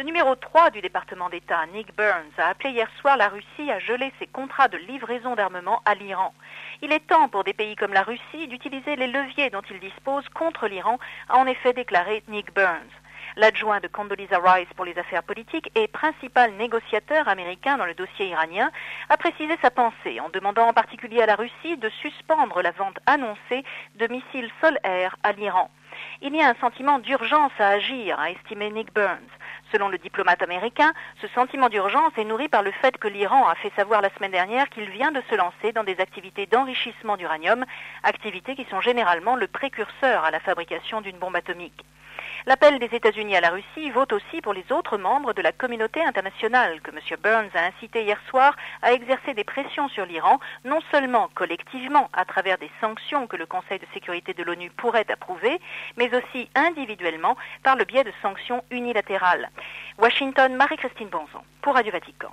Le numéro 3 du département d'État, Nick Burns, a appelé hier soir la Russie à geler ses contrats de livraison d'armement à l'Iran. Il est temps pour des pays comme la Russie d'utiliser les leviers dont ils disposent contre l'Iran, a en effet déclaré Nick Burns. L'adjoint de Condoleezza Rice pour les affaires politiques et principal négociateur américain dans le dossier iranien a précisé sa pensée en demandant en particulier à la Russie de suspendre la vente annoncée de missiles sol-air à l'Iran. Il y a un sentiment d'urgence à agir, a estimé Nick Burns. Selon le diplomate américain, ce sentiment d'urgence est nourri par le fait que l'Iran a fait savoir la semaine dernière qu'il vient de se lancer dans des activités d'enrichissement d'uranium, activités qui sont généralement le précurseur à la fabrication d'une bombe atomique. L'appel des États-Unis à la Russie vaut aussi pour les autres membres de la communauté internationale que M. Burns a incité hier soir à exercer des pressions sur l'Iran, non seulement collectivement à travers des sanctions que le Conseil de sécurité de l'ONU pourrait approuver, mais aussi individuellement par le biais de sanctions unilatérales. Washington, Marie-Christine Bonzon, pour Radio Vatican.